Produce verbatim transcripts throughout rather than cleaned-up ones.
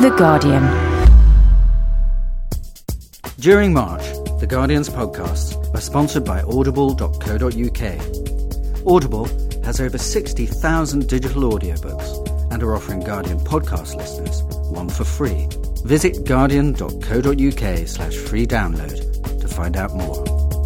The Guardian. During March, The Guardian's podcasts are sponsored by audible dot co dot uk. Audible has over sixty thousand digital audiobooks and are offering Guardian podcast listeners one for free. Visit guardian dot co dot uk slash free download to find out more.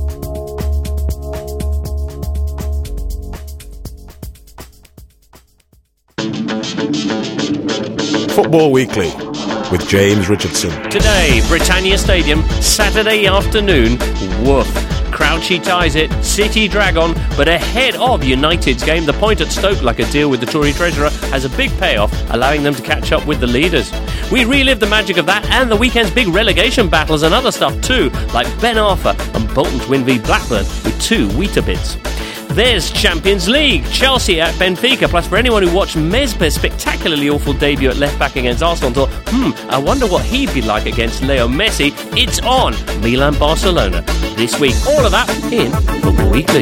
Football Weekly with James Richardson. Today, Britannia Stadium, Saturday afternoon. Woof. Crouchy ties it, City drag on, but ahead of United's game, the point at Stoke, like a deal with the Tory treasurer, has a big payoff, allowing them to catch up with the leaders. We relive the magic of that and the weekend's big relegation battles and other stuff too, like Ben Arfa and Bolton's win v Blackburn with two Weetabix. There's Champions League, Chelsea at Benfica, plus for anyone who watched Mesper's spectacularly awful debut at left-back against Arsenal and thought, hmm, I wonder what he'd be like against Leo Messi, it's on Milan-Barcelona this week. All of that in Football Weekly.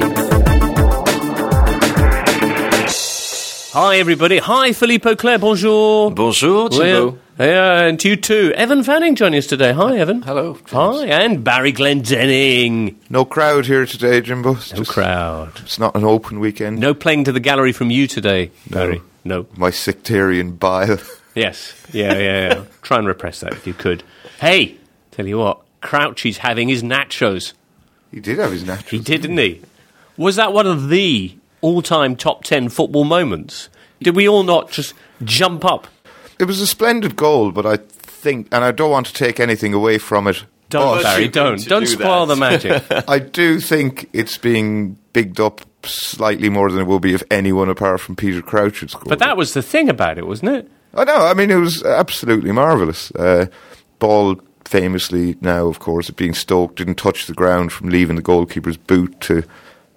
Hi everybody, hi Philippe Auclair, bonjour. Bonjour, Jimbo. Yeah, and you too. Evan Fanning joining us today. Hi, Evan. Hello. James. Hi, and Barry Glendenning. No crowd here today, Jimbo. It's No just, crowd. It's not an open weekend. No playing to the gallery from you today, Barry. No. No. My sectarian bile. Yes. Yeah, yeah, yeah. Try and repress that if you could. Hey, tell you what, Crouchy's having his nachos. He did have his nachos. He did, didn't he? Was that one of the all-time top ten football moments? Did we all not just jump up? It was a splendid goal, but I think, and I don't want to take anything away from it. Don't, but Barry, don't. Don't do spoil that. the magic. I do think it's being bigged up slightly more than it will be if anyone apart from Peter Crouch had scored. But that was the thing about it, wasn't it? I know, I mean, it was absolutely marvellous. Uh, ball, famously now, of course, at being Stoke, didn't touch the ground from leaving the goalkeeper's boot to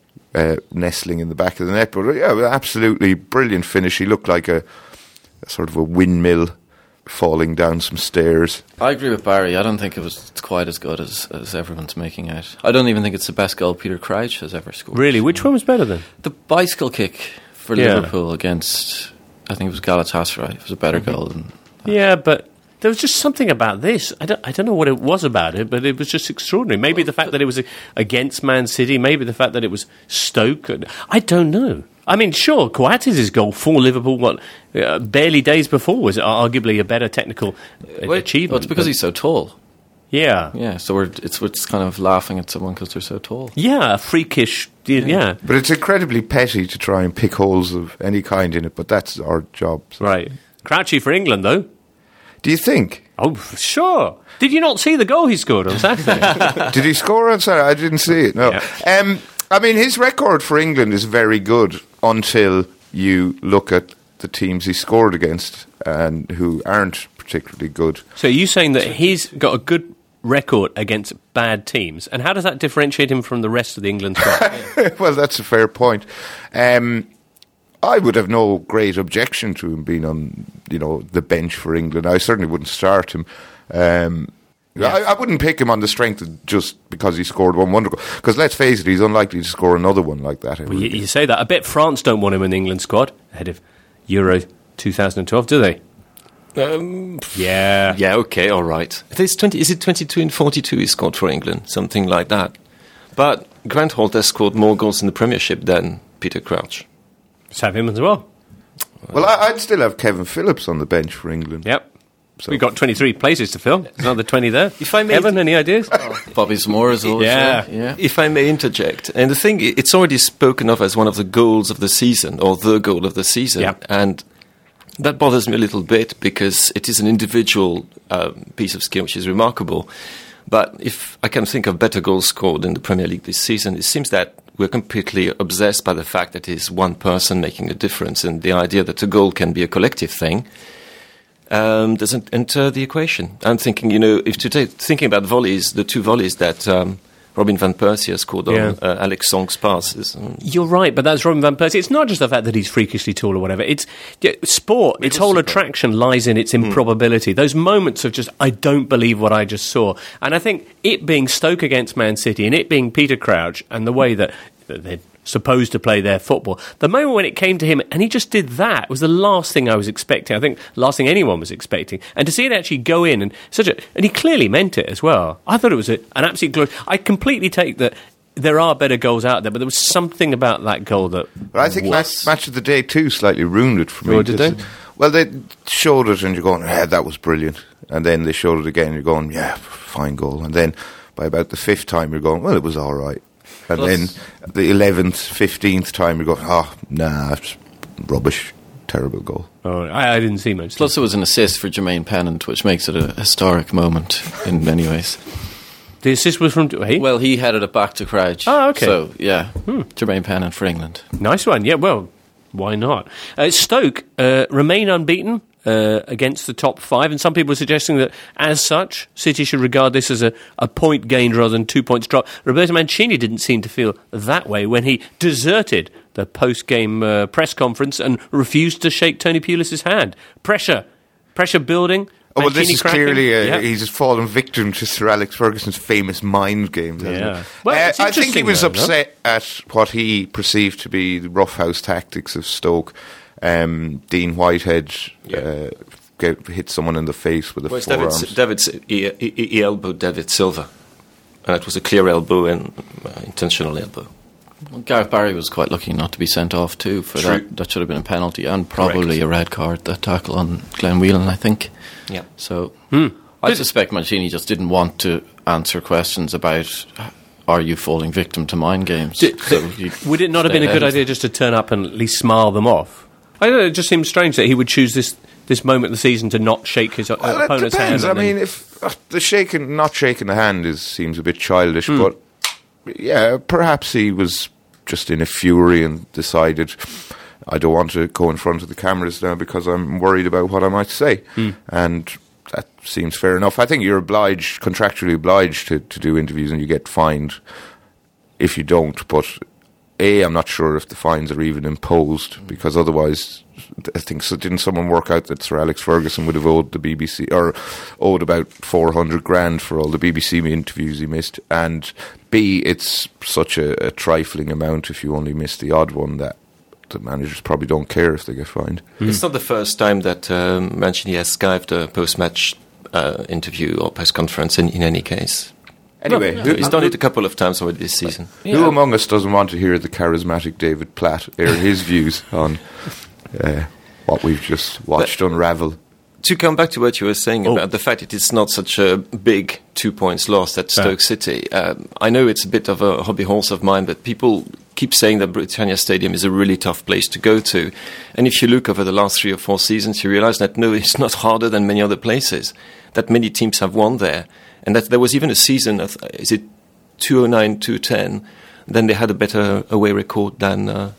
uh, nestling in the back of the net. But yeah, absolutely brilliant finish. He looked like a, a sort of a windmill falling down some stairs. I agree with Barry. I don't think it was quite as good as, as everyone's making out. I don't even think it's the best goal Peter Crouch has ever scored. Really? Which one was better then? The bicycle kick for Yeah. Liverpool against, I think it was Galatasaray. It was a better Mm-hmm. goal than that. Yeah, but there was just something about this. I don't, I don't know what it was about it, but it was just extraordinary. Maybe the fact that it was against Man City, maybe the fact that it was Stoke. I don't know. I mean, sure, Coates' goal for Liverpool, what, uh, barely days before, was arguably a better technical uh, Well, achievement. Well, it's because but- he's so tall. Yeah. Yeah, so we're it's we're just kind of laughing at someone because they're so tall. Yeah, a freakish, yeah. yeah. But it's incredibly petty to try and pick holes of any kind in it, but that's our job. So. Right. Crouchy for England, though. Do you think? Oh, sure. Did you not see the goal he scored on Saturday? Did he score on Saturday? I didn't see it, no. Yeah. Um, I mean, his record for England is very good until you look at the teams he scored against and who aren't particularly good. So are you saying that he's got a good record against bad teams, and how does that differentiate him from the rest of the England squad? Well, that's a fair point. Um, I would have no great objection to him being on, you know, the bench for England. I certainly wouldn't start him. Um, Yeah. I, I wouldn't pick him on the strength of just because he scored one wonder goal. Because let's face it, he's unlikely to score another one like that. Well, you, you say that. I bet France don't want him in the England squad ahead of Euro twenty twelve, do they? Um, Yeah. yeah, okay, all right. There's twenty, is it twenty-two and forty-two he scored for England? Something like that. But Grant Holt has scored more goals in the Premiership than Peter Crouch. Let's have him as well. Well, I, I'd still have Kevin Phillips on the bench for England. Yep. So- We've got twenty-three places to fill. There's another twenty there. If I may- Evan, any ideas? Bobby Zamora is always Yeah. there. Yeah. If I may interject, and the thing, it's already spoken of as one of the goals of the season, or the goal of the season, Yep. and that bothers me a little bit because it is an individual um, piece of skill which is remarkable. But if I can think of better goals scored in the Premier League this season, it seems that we're completely obsessed by the fact that it is one person making a difference, and the idea that a goal can be a collective thing um, doesn't enter the equation. I'm thinking, you know, if today, thinking about volleys, the two volleys that um, Robin van Persie has scored Yeah. on uh, Alex Song's passes. Um, You're right, but that's Robin van Persie. It's not just the fact that he's freakishly tall or whatever. It's yeah, sport. Its whole attraction lies in its improbability. Those moments of just, I don't believe what I just saw. And I think it being Stoke against Man City and it being Peter Crouch and the way that, that they'd supposed to play their football. The moment when it came to him, and he just did that, was the last thing I was expecting. I think the last thing anyone was expecting. And to see it actually go in, and such a, and he clearly meant it as well. I thought it was a, an absolute glory. I completely take that there are better goals out there, but there was something about that goal that But I think match, match of the day too slightly ruined it for me. Oh, did they? Well, they showed it and you're going, yeah, that was brilliant. And then they showed it again and you're going, yeah, fine goal. And then by about the fifth time you're going, well, it was all right. And Plus, then the eleventh, fifteenth time you're going, oh, nah, it's rubbish, terrible goal. Oh, I, I didn't see much. Plus, it was an assist for Jermaine Pennant, which makes it a historic moment in many ways. The assist was from... Hey? Well, he headed it back to Crouch. Oh, okay. So, yeah, hmm. Jermaine Pennant for England. Nice one. Yeah, well, why not? Uh, Stoke uh, remain unbeaten uh, against the top five, and some people are suggesting that, as such, City should regard this as a, a point gained rather than two points dropped. Roberto Mancini didn't seem to feel that way when he deserted the post-game uh, press conference and refused to shake Tony Pulis's hand. Pressure. Pressure building. Oh, well, this is cracking. clearly a, yeah. he's just fallen victim to Sir Alex Ferguson's famous mind games. Yeah. It? Well, uh, it's I think he interesting was though, upset no? at what he perceived to be the roughhouse tactics of Stoke. Um, Dean Whitehead Yeah. uh, get, hit someone in the face with a Well, forearm. David, David, he, he, he elbowed David Silva, and it was a clear elbow and uh, intentional elbow. Well, Gareth Barry was quite lucky not to be sent off too for True. that. That should have been a penalty and probably Correct. a red card. That tackle on Glenn Whelan, I think. Yeah. So Hmm. I suspect Mancini just didn't want to answer questions about are you falling victim to mind games. Did- so you Would it not have stay been a good ahead of- idea just to turn up and at least smile them off? I don't know, it just seems strange that he would choose this, this moment of the season to not shake his uh, Well, it opponent's depends. hand. I and then- mean, if uh, the shaking, not shaking the hand is seems a bit childish, Hmm. but yeah, perhaps he was just in a fury and decided, I don't want to go in front of the cameras now because I'm worried about what I might say. Hmm. And that seems fair enough. I think you're obliged, contractually obliged to, to do interviews, and you get fined if you don't. But A, I'm not sure if the fines are even imposed, because otherwise, I think, so didn't someone work out that Sir Alex Ferguson would have owed the B B C, or owed about four hundred grand for all the B B C interviews he missed? And B, it's such a, a trifling amount if you only miss the odd one that the managers probably don't care if they get fined. It's not the first time that um, Mancini has Skyped a post-match uh, interview or press conference in, in any case. Anyway, who, He's done it a couple of times already this season. who among us doesn't want to hear the charismatic David Platt air his views on uh, what we've just watched unravel? To come back to what you were saying Oh. about the fact it is not such a big two points lost at Stoke City, um, I know it's a bit of a hobby horse of mine, but people keep saying that Britannia Stadium is a really tough place to go to. And if you look over the last three or four seasons, you realise that no, it's not harder than many other places, that many teams have won there. And that there was even a season, of, is it two oh nine, two ten, then they had a better away record than... Uh,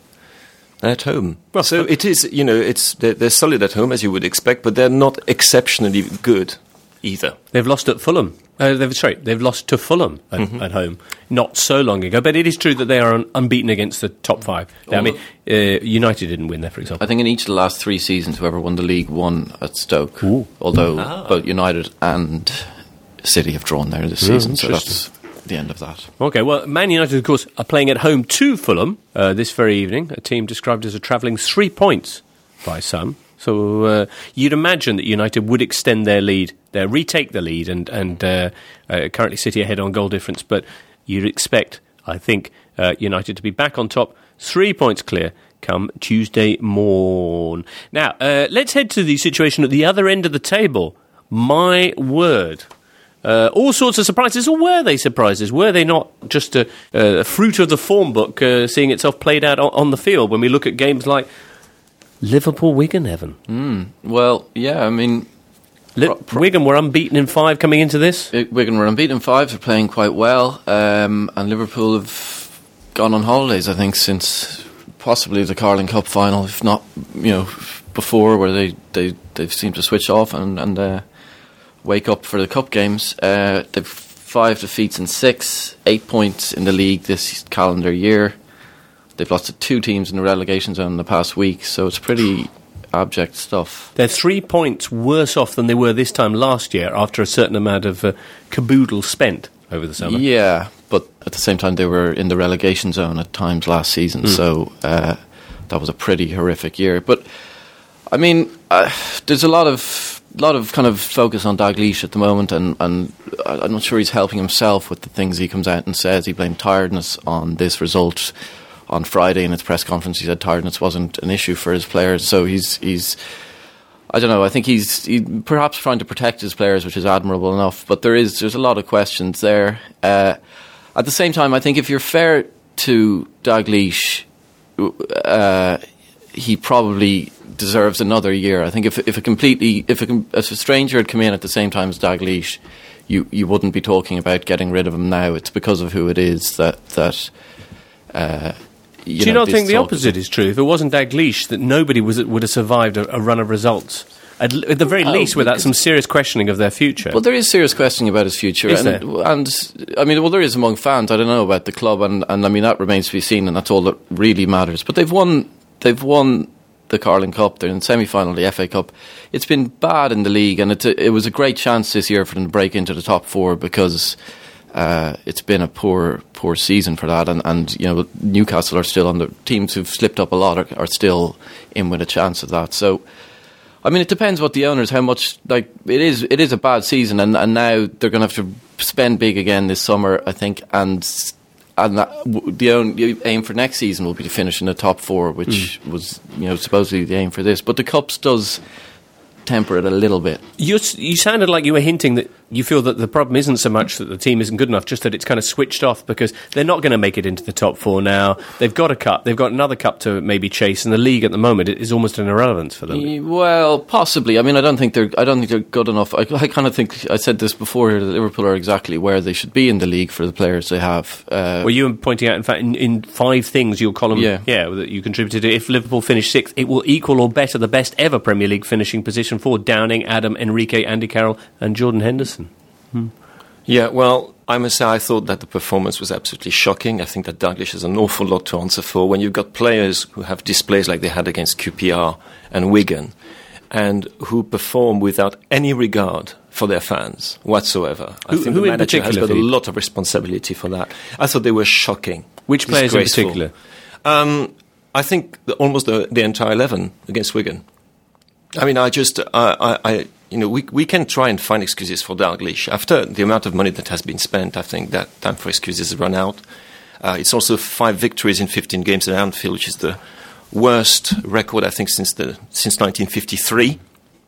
at home. Well, so but- it is, you know, it's they're, they're solid at home as you would expect, but they're not exceptionally good either. They've lost at Fulham. Uh, they've, sorry, they've lost to Fulham at, Mm-hmm. at home not so long ago. But it is true that they are un- unbeaten against the top five. I mean, uh, United didn't win there, for example. I think in each of the last three seasons, whoever won the league won at Stoke. Although Ah. both United and City have drawn there this season, so interesting. that's the end of that. Okay, well, Man United, of course, are playing at home to Fulham uh, this very evening, a team described as a travelling three points by some. So uh, you'd imagine that United would extend their lead, their retake the lead, and, and uh, uh, currently City ahead on goal difference. But you'd expect, I think, uh, United to be back on top, three points clear, come Tuesday morn. Now, uh, let's head to the situation at the other end of the table. My word. Uh, all sorts of surprises, or were they surprises? Were they not just a, a fruit of the form book uh, seeing itself played out on, on the field when we look at games like Liverpool-Wigan, Evan? Well, yeah, I mean, Li- pro- pro- Wigan were unbeaten in five coming into this. it- Wigan were unbeaten in five, they're playing quite well, um, and Liverpool have gone on holidays, I think, since possibly the Carling Cup final, if not, you know, before, where they, they, they've seemed to switch off and... and uh, wake up for the cup games. Uh, they've five defeats in six, eight points in the league this calendar year. They've lost to two teams in the relegation zone in the past week, so it's pretty abject stuff. They're three points worse off than they were this time last year after a certain amount of uh, caboodle spent over the summer. Yeah, but at the same time they were in the relegation zone at times last season, mm. so uh, that was a pretty horrific year. But I mean, uh, there's a lot of lot of kind of focus on Dalglish at the moment, and, and I'm not sure he's helping himself with the things he comes out and says. He blamed tiredness on this result on Friday in his press conference. He said tiredness wasn't an issue for his players, so he's he's. I don't know. I think he's he, perhaps trying to protect his players, which is admirable enough. But there is there's a lot of questions there. Uh, at the same time, I think if you're fair to Dalglish, uh, he probably deserves another year. I think if if a completely if a, if a stranger had come in at the same time as Dalglish, you you wouldn't be talking about getting rid of him now. It's because of who it is that that. Uh, You Do you know, not think the opposite is true? If it wasn't Dalglish, that nobody was, would have survived a, a run of results, at, l- at the very oh, least, without some serious questioning of their future. Well, there is serious questioning about his future, is and, there? and I mean, well, there is among fans. I don't know about the club, and, and I mean that remains to be seen, and that's all that really matters. But they've won, they've won the Carling Cup. They're in the semi-final of the F A Cup. It's been bad in the league, and it's a, it was a great chance this year for them to break into the top four because. Uh, it's been a poor, poor season for that, and, and you know Newcastle are still on the teams who've slipped up a lot are, are still in with a chance of that. So, I mean, it depends what the owners, how much like it is. It is a bad season, and, and now they're going to have to spend big again this summer, I think, and and that, the only aim for next season will be to finish in the top four, which mm. was you know supposedly the aim for this. But the Cups does temper it a little bit. You you sounded like you were hinting that you feel that the problem isn't so much that the team isn't good enough, just that it's kind of switched off because they're not going to make it into the top four now. They've got a cup, they've got another cup to maybe chase, and the league at the moment is almost an irrelevance for them. Well, possibly. I mean, I don't think they're. I don't think they're good enough. I, I kind of think I said this before here that Liverpool are exactly where they should be in the league for the players they have. Uh, well, you were pointing out, in fact, in, in five things your column, yeah. yeah, that you contributed to. If Liverpool finish sixth, it will equal or better the best ever Premier League finishing position for Downing, Adam, Enrique, Andy Carroll, and Jordan Henderson. Hmm. Yeah, well, I must say I thought that the performance was absolutely shocking. I think that Dalglish has an awful lot to answer for when you've got players who have displays like they had against Q P R and Wigan and who perform without any regard for their fans whatsoever. I who, think who the manager has got a you? lot of responsibility for that. I thought they were shocking. Which players in particular? Um, I think the, almost the, the entire eleven against Wigan. I mean, I just, uh, I, I, you know, we we can try and find excuses for Dalglish. After the amount of money that has been spent, I think that time for excuses has run out. Uh, it's also five victories in fifteen games at Anfield, which is the worst record, I think, since the since nineteen fifty-three.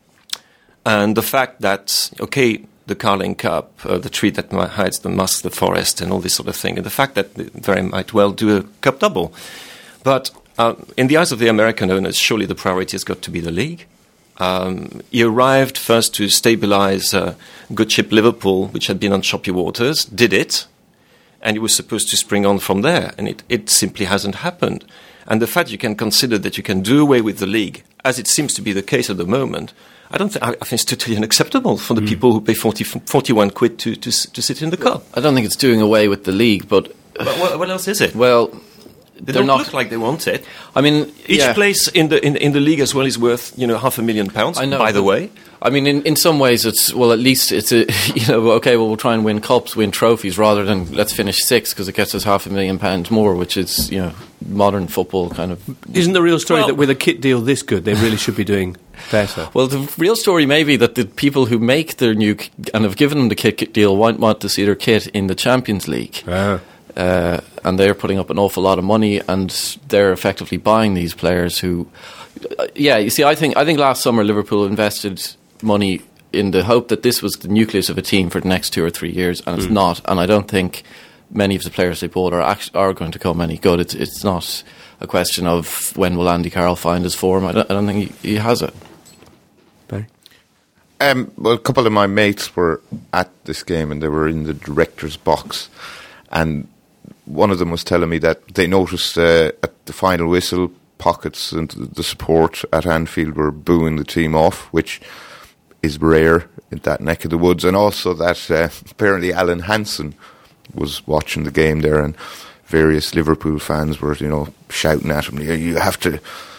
And the fact that, okay, the Carling Cup, uh, the tree that hides the musk, the forest, and all this sort of thing, and the fact that they very might well do a cup double. But uh, in the eyes of the American owners, surely the priority has got to be the league. Um, he arrived first to stabilise uh, good ship Liverpool, which had been on choppy waters, did it, and he was supposed to spring on from there, and it, it simply hasn't happened. And the fact you can consider that you can do away with the league, as it seems to be the case at the moment, I don't think, I think it's totally unacceptable for the mm. people who pay forty, forty-one quid to, to, to sit in the cup. I don't think it's doing away with the league, but... but what, what else is it? Well... They They're don't not look like they want it. I mean, each yeah. place in the in, in the league as well is worth you know half a million pounds. I know, by the way, I mean, in, in some ways, it's well, at least it's a you know okay. Well, we'll try and win cups, win trophies, rather than let's finish sixth because it gets us half a million pounds more, which is you know modern football kind of. Isn't the real story well, that with a kit deal this good, they really should be doing better? Well, the real story may be that the people who make their new and have given them the kit deal want, want to see their kit in the Champions League. Ah. Uh, and they're putting up an awful lot of money, and they're effectively buying these players who, uh, yeah, you see, I think I think last summer Liverpool invested money in the hope that this was the nucleus of a team for the next two or three years, and it's mm. not. And I don't think many of the players they bought are act- are going to come any good. It's it's not a question of when will Andy Carroll find his form. I don't, I don't think he, he has it. Barry? Um, well, a couple of my mates were at this game, and they were in the director's box, and one of them was telling me that they noticed uh, at the final whistle, Pockets and the support at Anfield were booing the team off, which is rare in that neck of the woods, and also that uh, apparently Alan Hansen was watching the game there, and various Liverpool fans were, you know, shouting at him, "You have to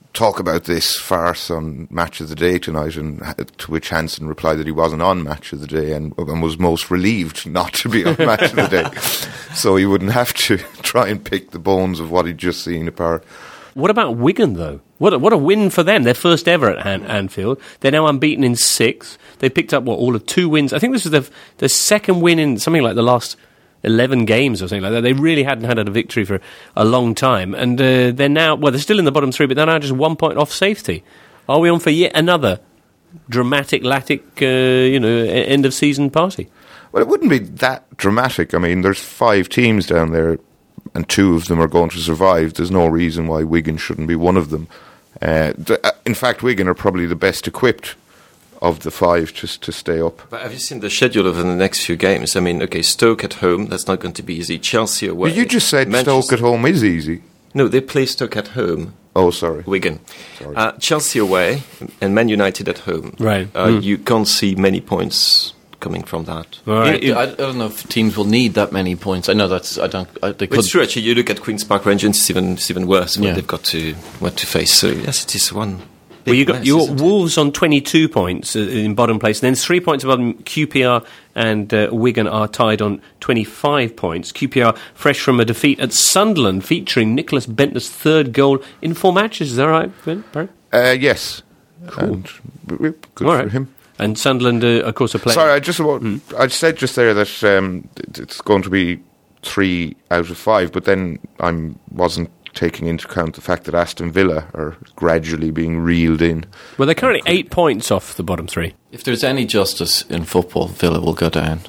talk about this farce on Match of the Day tonight, and to which Hansen replied that he wasn't on Match of the Day and, and was most relieved not to be on Match of the Day, so he wouldn't have to try and pick the bones of what he'd just seen apart. What about Wigan, though? What a, what a win for them. Their first ever at Han- Anfield. They're now unbeaten in six. They picked up, what, all of two wins. I think this is their, their second win in something like the last eleven games or something like that. They really hadn't had a victory for a long time. And uh, they're now, well, they're still in the bottom three, but they're now just one point off safety. Are we on for yet another dramatic, Latic, uh, you know, end-of-season party? Well, it wouldn't be that dramatic. I mean, there's five teams down there, and two of them are going to survive. There's no reason why Wigan shouldn't be one of them. Uh, th- in fact, Wigan are probably the best equipped of the five just to stay up. But have you seen the schedule over the next few games? I mean, okay, Stoke at home, that's not going to be easy. Chelsea away. But you just said Manchester- Stoke at home is easy. No, they play Stoke at home. Oh, sorry. Wigan. Sorry. Uh, Chelsea away and Man United at home. Right. Uh, Mm. You can't see many points coming from that. All right. I, I don't know if teams will need that many points. I know that's I don't. I, they But could. it's true, actually. You look at Queen's Park Rangers, it's even, it's even worse what Yeah. they've got to what to face. So, yes, it is one. Well, you got mess, you got isn't it? Wolves on twenty-two points uh, in bottom place, and then three points above them. Q P R and uh, Wigan are tied on twenty-five points. Q P R fresh from a defeat at Sunderland, featuring Nicholas Bentner's third goal in four matches. Is that right, Ben? Barry? Uh, yes. Cool. And w- w- good All for right. him. And Sunderland, uh, of course, are playing. Sorry, I just about, I said just there that um, it- it's going to be three out of five, but then I wasn't taking into account the fact that Aston Villa are gradually being reeled in. Well, they're currently eight points off the bottom three. If there's any justice in football, Villa will go down.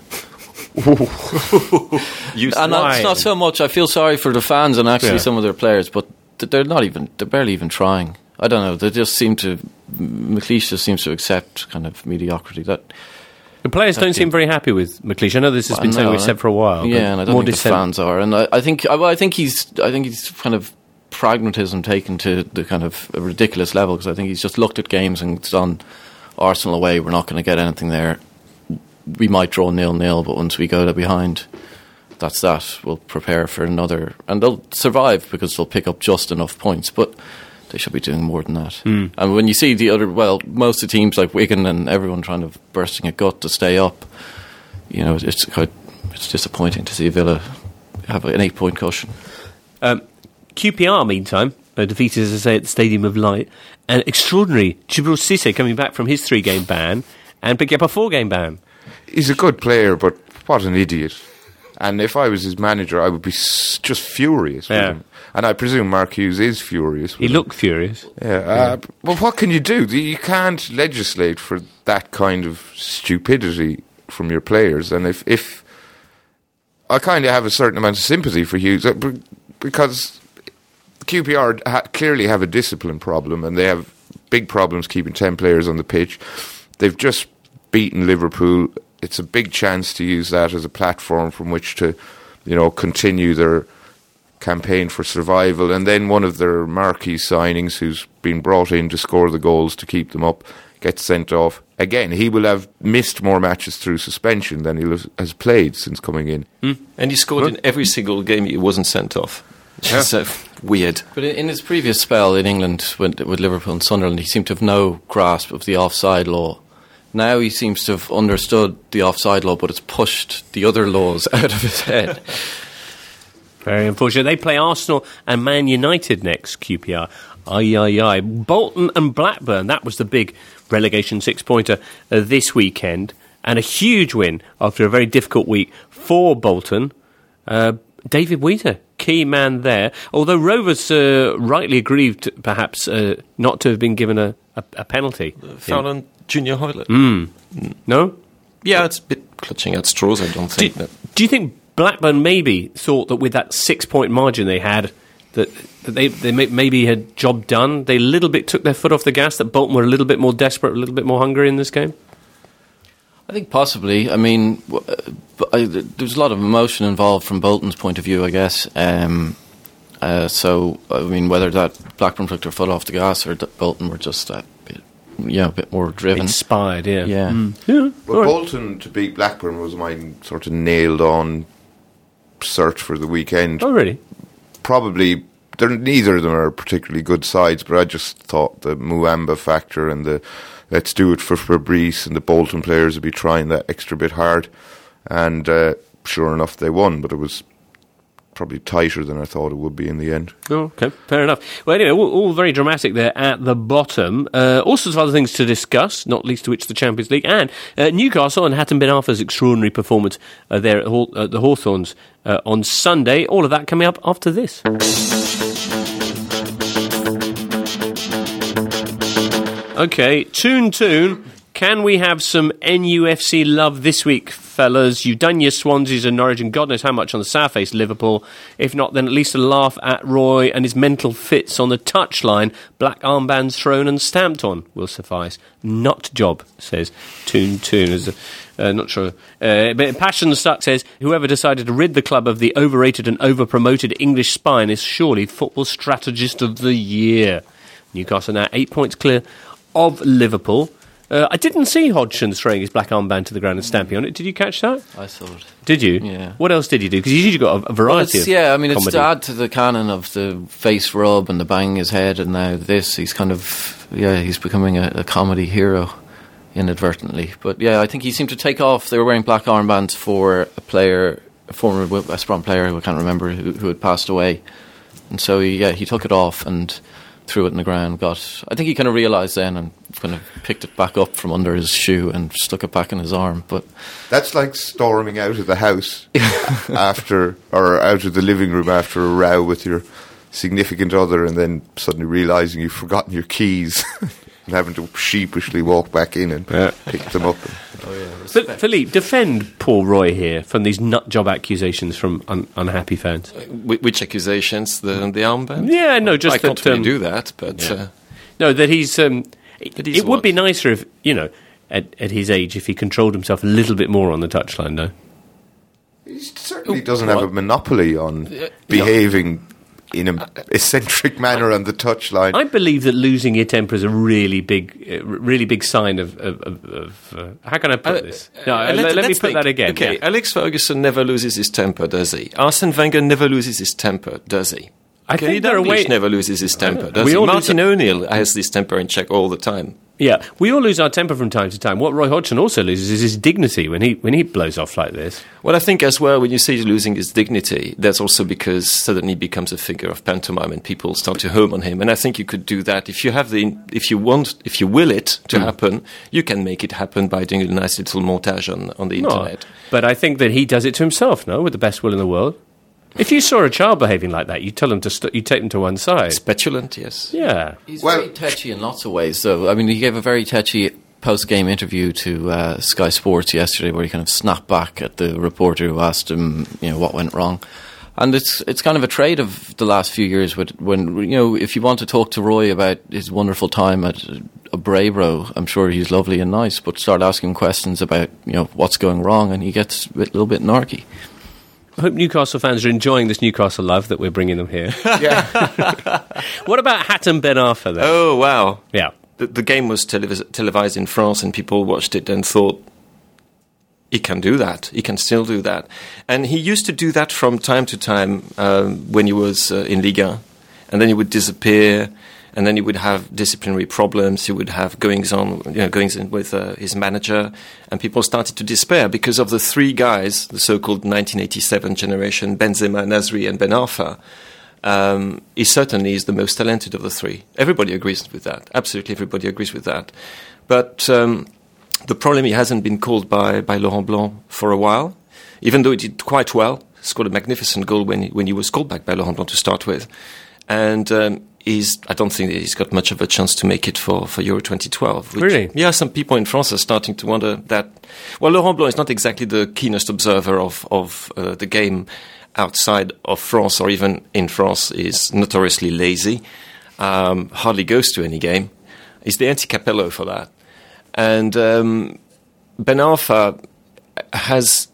You And Why? it's not so much. I feel sorry for the fans and actually Yeah. some of their players, but th- they're not even. They're barely even trying. I don't know. They just seem to. McLeish just seems to accept kind of mediocrity. That The players don't Okay. seem very happy with McLeish. I know this has I been something know, we've and said I- for a while. but yeah, and I don't more think dissent. the fans are. And I, I think. I, well, I think he's. I think he's kind of pragmatism taken to the kind of a ridiculous level, because I think he's just looked at games and done Arsenal away. We're not going to get anything there. We might draw nil nil, but once we go to behind, that's that. We'll prepare for another, and they'll survive because they'll pick up just enough points. But they should be doing more than that. Mm. And when you see the other, well, most of the teams like Wigan and everyone trying to bursting a gut to stay up, you know, it's quite, it's disappointing to see Villa have an eight-point cushion. Um, Q P R, meantime, uh, defeated, as I say, at the Stadium of Light. An extraordinary Djibril Cissé coming back from his three-game ban and picking up a four-game ban. He's a good player, but what an idiot. And if I was his manager, I would be s- just furious with Yeah. him. And I presume Mark Hughes is furious with He him. looked furious. Yeah, uh, well, what can you do? You can't legislate for that kind of stupidity from your players. And if, if I kind of have a certain amount of sympathy for Hughes, uh, b- because Q P R ha- clearly have a discipline problem, and they have big problems keeping ten players on the pitch. They've just beaten Liverpool. It's a big chance to use that as a platform from which to, you know, continue their campaign for survival. And then one of their marquee signings, who's been brought in to score the goals to keep them up, gets sent off. Again, he will have missed more matches through suspension than he has played since coming in. And he scored in every single game he wasn't sent off. Which is uh, weird. But in, in his previous spell in England with, with Liverpool and Sunderland, he seemed to have no grasp of the offside law. Now he seems to have understood the offside law, but it's pushed the other laws out of his head. Very unfortunate. They play Arsenal and Man United next, Q P R. Aye, aye, aye. Bolton and Blackburn, that was the big relegation six-pointer uh, this weekend. And a huge win after a very difficult week for Bolton. Uh, David Wheater, key man there. Although Rovers uh, rightly aggrieved, perhaps, uh, not to have been given a, a, a penalty. Foul on Junior Hoylett. Mm. No? Yeah, it's a bit clutching at straws, I don't Do, think. that do you think Blackburn maybe thought that with that six-point margin they had, that, that they, they may, maybe had job done? They a little bit took their foot off the gas, that Bolton were a little bit more desperate, a little bit more hungry in this game? I think possibly. I mean, w- uh, but I, there's a lot of emotion involved from Bolton's point of view, I guess. Um, uh, so, I mean, whether that Blackburn took their foot off the gas or that Bolton were just a bit, yeah, a bit more driven. Inspired, yeah. Yeah. Yeah, Well, all right. Bolton to beat Blackburn was my sort of nailed-on search for the weekend. Oh, really? Probably they're, neither of them are particularly good sides, but I just thought the Muamba factor and the let's do it for Fabrice and the Bolton players would be trying that extra bit hard. And uh, sure enough, they won, but it was probably tighter than I thought it would be in the end. Oh, okay, fair enough. Well, anyway, all, all very dramatic there at the bottom. Uh, all sorts of other things to discuss, not least of which the Champions League, and uh, Newcastle and Hatem Ben Arfa's extraordinary performance uh, there at, Haw- at the Hawthorns uh, on Sunday. All of that coming up after this. Okay, Toon Toon. Can we have some N U F C love this week, fellas? You've done your Swanseas and Norwich and God knows how much on the south-faced Liverpool. If not, then at least a laugh at Roy and his mental fits on the touchline. Black armbands thrown and stamped on will suffice. Not job, says Toon Toon. Is uh, not sure. Uh, but Passion Stuck says, whoever decided to rid the club of the overrated and over-promoted English spine is surely football strategist of the year. Newcastle now eight points clear of Liverpool. Uh, I didn't see Hodgson throwing his black armband to the ground and stamping on it. Did you catch that? I saw it. Did you? Yeah. What else did you do? Because you usually got a, a variety well, of Yeah, I mean, comedy. it's to add to the canon of the face rub and the bang his head, and now this. He's kind of, yeah, he's becoming a, a comedy hero inadvertently. But yeah, I think he seemed to take off. They were wearing black armbands for a player, a former West Brom player who I can't remember, who, who had passed away. And so, he, yeah, he took it off and threw it in the ground. Got, I think he kind of realised then and kind of picked it back up from under his shoe and stuck it back in his arm. But that's like storming out of the house after, or out of the living room after a row with your significant other, and then suddenly realising you've forgotten your keys and having to sheepishly walk back in and yeah. pick them up. Oh, yeah. F- Philippe, defend Paul Roy here from these nut job accusations from un- unhappy fans. Uh, which accusations? The the armband? Yeah, no, just I that, can't really um, do that, but yeah. uh, no, that he's. Um, it he's it would what? be nicer if, you know, at, at his age, if he controlled himself a little bit more on the touchline, though. He certainly doesn't have a monopoly on Uh, behaving in an eccentric manner on the touchline. I believe that losing your temper is a really big, uh, really big sign of. of, of, of uh, how can I put Uh, this? No, uh, uh, let, let me let's put think. that again. Okay, Yeah. Alex Ferguson never loses his temper, does he? Arsene Wenger never loses his temper, does he? I Kenny think there are Dalglish ways. never loses his temper, does We he? all lose Martin it. O'Neill has this temper in check all the time. Yeah, we all lose our temper from time to time. What Roy Hodgson also loses is his dignity when he when he blows off like this. Well, I think as well, when you say he's losing his dignity, that's also because suddenly he becomes a figure of pantomime and people start to home on him. And I think you could do that if you have the, if you want, if you will it to mm. happen, you can make it happen by doing a nice little montage on, on the No, internet. but I think that he does it to himself, no, with the best will in the world. If you saw a child behaving like that, you tell them to st- you take them to one side. It's petulant, yes. Yeah. he's Well- very touchy in lots of ways, though. I mean, he gave a very touchy post-game interview to uh, Sky Sports yesterday, where he kind of snapped back at the reporter who asked him, you know, what went wrong. And it's it's kind of a trade of the last few years. With, when you know, if you want to talk to Roy about his wonderful time at Braybro, I'm sure he's lovely and nice, but start asking questions about, you know, what's going wrong, and he gets a little bit narky. I hope Newcastle fans are enjoying this Newcastle love that we're bringing them here. Yeah. What about Hatem Ben Arfa, then? Oh, wow. Yeah. The, the game was televis- televised in France and people watched it and thought, he can do that. He can still do that. And he used to do that from time to time um, when he was uh, in Liga. And then he would disappear, and then he would have disciplinary problems. He would have goings on, you know, goings in with uh, his manager, and people started to despair because of the three guys, the so-called nineteen eighty-seven generation, Benzema, Nasri, and Ben Arfa. Um, he certainly is the most talented of the three. Everybody agrees with that. Absolutely, everybody agrees with that. But um, the problem, he hasn't been called by by Laurent Blanc for a while, even though he did quite well. Scored a magnificent goal when he, when he was called back by Laurent Blanc to start with. And um, he's, I don't think that he's got much of a chance to make it for, for Euro twenty twelve. Which, Really? Yeah, some people in France are starting to wonder that. Well, Laurent Blanc is not exactly the keenest observer of, of uh, the game outside of France, or even in France. Is notoriously lazy, um, hardly goes to any game. He's the anti-Capello for that. And um, Ben Arfa has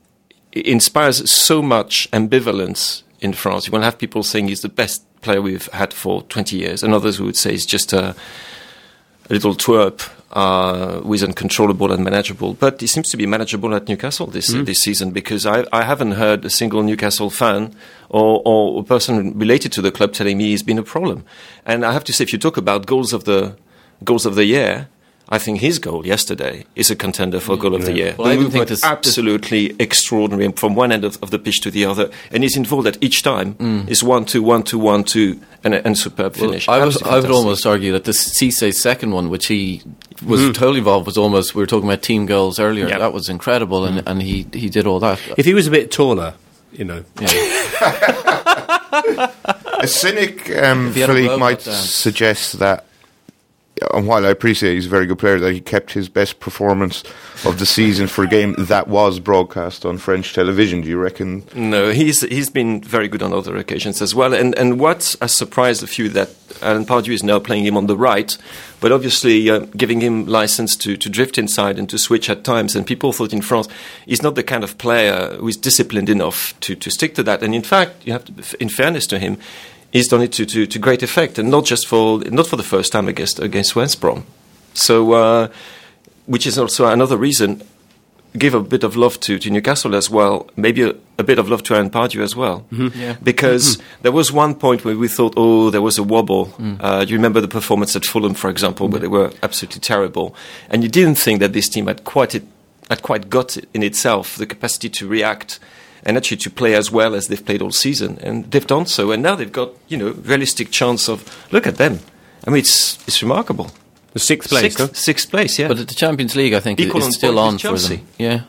inspires so much ambivalence in France. You will have people saying he's the best player we've had for twenty years, and others who would say he's just a, a little twerp uh, with uncontrollable and manageable. But he seems to be manageable at Newcastle this mm. this season, because I, I haven't heard a single Newcastle fan or, or a person related to the club telling me he's been a problem. And I have to say, if you talk about goals of the goals of the year, I think his goal yesterday is a contender for goal of the year. Well, I even think this, absolutely this extraordinary from one end of, of the pitch to the other, and he's involved at each time. Mm. Is one two one two one two and a and superb well, finish. I, was, I would almost argue that this Cissé second one, which he was mm. totally involved, was almost, we were talking about team goals earlier. Yep. That was incredible, and, mm. and he he did all that. If he was a bit taller, you know. Yeah. A cynic, um, Philippe, might suggest that. And while I appreciate he's a very good player, that he kept his best performance of the season for a game that was broadcast on French television. Do you reckon? No, he's he's been very good on other occasions as well. And and what has surprised a few, that Alan Pardew is now playing him on the right, but obviously uh, giving him license to, to drift inside and to switch at times. And people thought in France he's not the kind of player who is disciplined enough to, to stick to that. And in fact, you have to, in fairness to him, he's done it to, to, to great effect, and not just for not for the first time against against West Brom. So, uh, which is also another reason. Give a bit of love to, to Newcastle as well. Maybe a, a bit of love to Alan Pardew as well, mm-hmm. yeah. because mm-hmm. there was one point where we thought, oh, there was a wobble. Mm. Uh, do you remember the performance at Fulham, for example, mm-hmm. where they were absolutely terrible, and you didn't think that this team had quite it, had quite got it in itself the capacity to react and actually to play as well as they've played all season, and they've done so. And now they've got, you know, realistic chance of, look at them. I mean, it's it's remarkable. The sixth place, sixth, sixth place, yeah. But at the Champions League, I think Equal is still on for them. Yeah,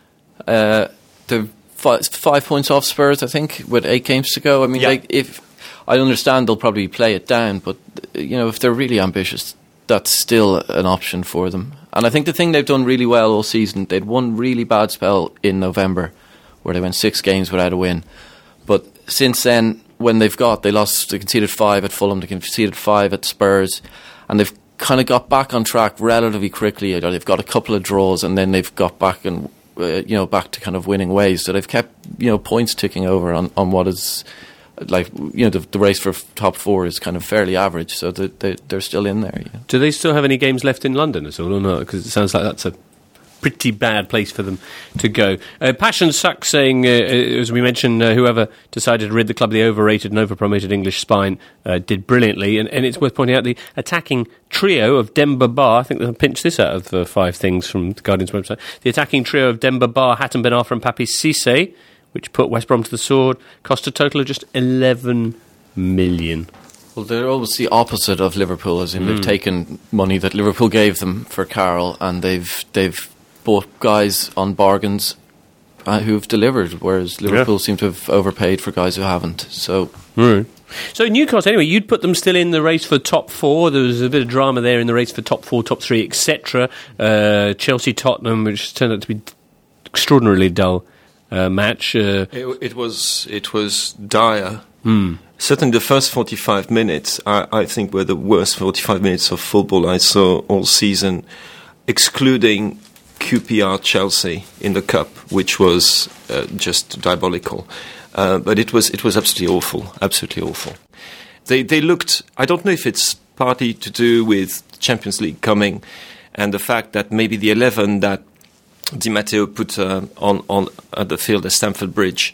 uh, they're five, five points off Spurs, I think, with eight games to go. I mean, yeah. like, if I understand they'll probably play it down, but you know, if they're really ambitious, that's still an option for them. And I think the thing they've done really well all season, they'd one really bad spell in November, where they went six games without a win. But since then, when they've got, they lost, they conceded five at Fulham, they conceded five at Spurs, and they've kind of got back on track relatively quickly. They've got a couple of draws, and then they've got back and uh, you know back to kind of winning ways. So they've kept you know points ticking over on, on what is like you know the, the race for top four is kind of fairly average. So they, they they're still in there. Yeah. Do they still have any games left in London at all, or not? Because it sounds like that's a pretty bad place for them to go. Uh, Passion Suck saying, uh, as we mentioned, uh, whoever decided to rid the club of the overrated and over-promoted English spine uh, did brilliantly, and, and it's worth pointing out the attacking trio of Demba Ba, I think they'll pinch this out of the five things from the Guardian's website, the attacking trio of Demba Ba, Hatem Ben Arfa and Papi Cissé, which put West Brom to the sword, cost a total of just eleven million. Well, they're always the opposite of Liverpool, as in mm. they've taken money that Liverpool gave them for Carroll, and they've they've bought guys on bargains uh, who've delivered, whereas Liverpool yeah. seem to have overpaid for guys who haven't. So, mm. so Newcastle, anyway, you'd put them still in the race for top four. There was a bit of drama there in the race for top four, top three, et cetera. Uh, Chelsea, Tottenham, which turned out to be extraordinarily dull uh, match. Uh, it, it was it was dire. Mm. Certainly, the first forty-five minutes, I, I think, were the worst forty-five minutes of football I saw all season, excluding Q P R Chelsea in the cup, which was uh, just diabolical. Uh, but it was it was absolutely awful, absolutely awful. They they looked. I don't know if it's partly to do with Champions League coming, and the fact that maybe the eleven that Di Matteo put uh, on on at the field at Stamford Bridge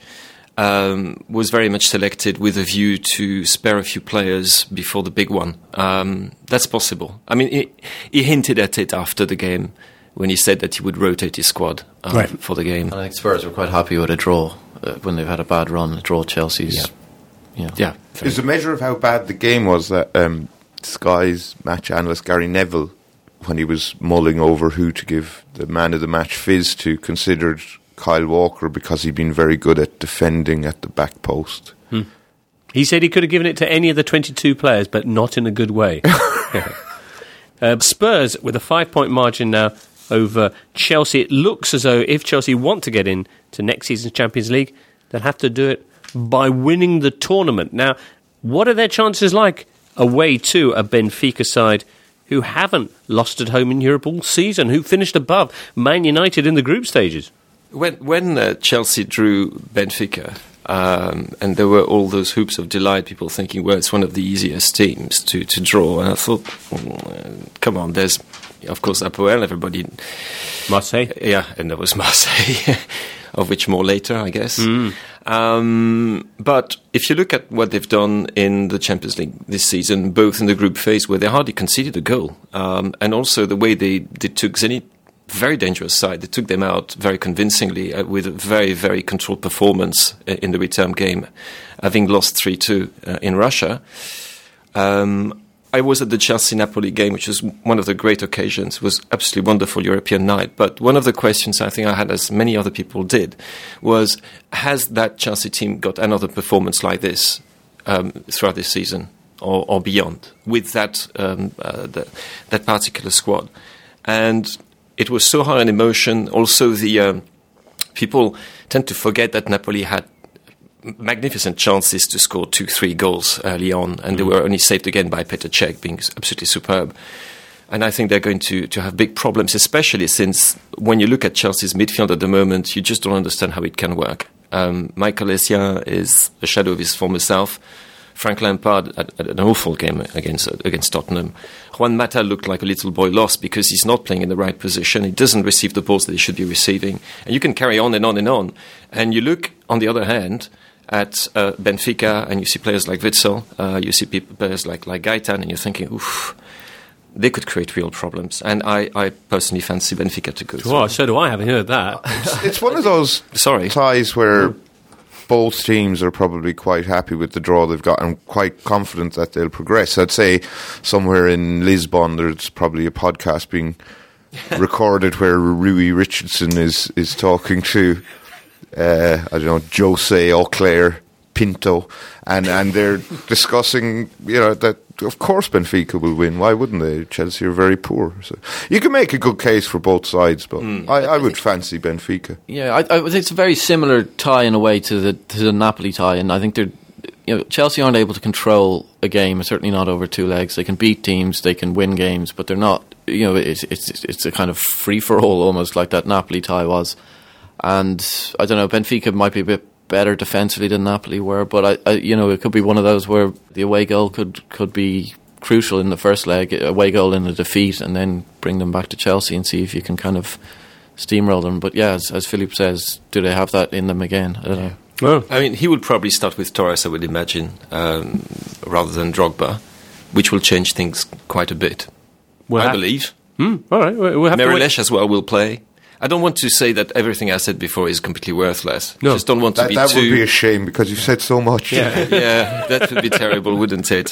um, was very much selected with a view to spare a few players before the big one. Um, that's possible. I mean, he, he hinted at it after the game, when he said that he would rotate his squad um, right. for the game. And I think Spurs were quite happy with a draw uh, when they've had a bad run. A draw Chelsea's. Yeah. Yeah. yeah Is a measure of how bad the game was that um, Sky's match analyst Gary Neville, when he was mulling over who to give the man of the match fizz to, considered Kyle Walker because he'd been very good at defending at the back post. Hmm. He said he could have given it to any of the twenty-two players, but not in a good way. uh, Spurs with a five-point margin now over Chelsea. It looks as though if Chelsea want to get in to next season's Champions League, they'll have to do it by winning the tournament. Now, what are their chances like away to a Benfica side who haven't lost at home in Europe all season, who finished above Man United in the group stages? When when uh, Chelsea drew Benfica, Um, and there were all those hoops of delight, people thinking, well, it's one of the easiest teams to, to draw. And I thought, mm, come on, there's, of course, Apoel, everybody... Marseille? Yeah, and there was Marseille, of which more later, I guess. Mm. Um, but if you look at what they've done in the Champions League this season, both in the group phase, where they hardly conceded a goal, um, and also the way they, they took Zenit, very dangerous side. They took them out very convincingly uh, with a very, very controlled performance in the return game, having lost three two uh, in Russia. Um, I was at the Chelsea-Napoli game, which was one of the great occasions. It was absolutely wonderful European night. But one of the questions I think I had, as many other people did, was, has that Chelsea team got another performance like this um, throughout this season or, or beyond, with that, um, uh, the, that particular squad? And it was so high in emotion. Also, the um, people tend to forget that Napoli had magnificent chances to score two, three goals early on, and mm. they were only saved again by Petr Cech being absolutely superb. And I think they're going to, to have big problems, especially since when you look at Chelsea's midfield at the moment, you just don't understand how it can work. Um, Michael Essien is a shadow of his former self. Frank Lampard had, had an awful game against against Tottenham. Juan Mata looked like a little boy lost because he's not playing in the right position. He doesn't receive the balls that he should be receiving. And you can carry on and on and on. And you look, on the other hand, at uh, Benfica, and you see players like Witsel, uh, you see people, players like, like Gaetan, and you're thinking, oof, they could create real problems. And I, I personally fancy Benfica to go through. Well, so do I, haven't heard that. It's, it's one of those Sorry. ties where both teams are probably quite happy with the draw they've got and quite confident that they'll progress. I'd say somewhere in Lisbon there's probably a podcast being recorded where Rui Richardson is, is talking to uh, I don't know, Jose Auclair Pinto, and, and they're discussing, you know, that of course Benfica will win. Why wouldn't they? Chelsea are very poor. So you can make a good case for both sides, but mm. I, I would fancy Benfica. Yeah, I, I think it's a very similar tie in a way to the to the Napoli tie, and I think they're, you know, Chelsea aren't able to control a game, certainly not over two legs. They can beat teams, they can win games, but they're not, you know, it's it's it's a kind of free for all almost, like that Napoli tie was. And I don't know, Benfica might be a bit better defensively than Napoli were, but I, I, you know, it could be one of those where the away goal could, could be crucial in the first leg, away goal in a defeat, and then bring them back to Chelsea and see if you can kind of steamroll them. But yeah, as, as Philippe says, do they have that in them again? I don't know. Well, I mean, he would probably start with Torres, I would imagine, um, rather than Drogba, which will change things quite a bit. We'll I ha- believe. Hmm, all right, we'll have Merilesh to as well will play. I don't want to say that everything I said before is completely worthless. No. I just don't want to that, be that too... That would be a shame, because you've said so much. Yeah, yeah, that would be terrible, wouldn't it?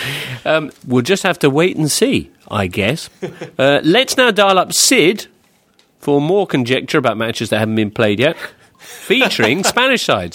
Um, we'll just have to wait and see, I guess. Uh, let's now dial up Sid for more conjecture about matches that haven't been played yet, featuring Spanish sides.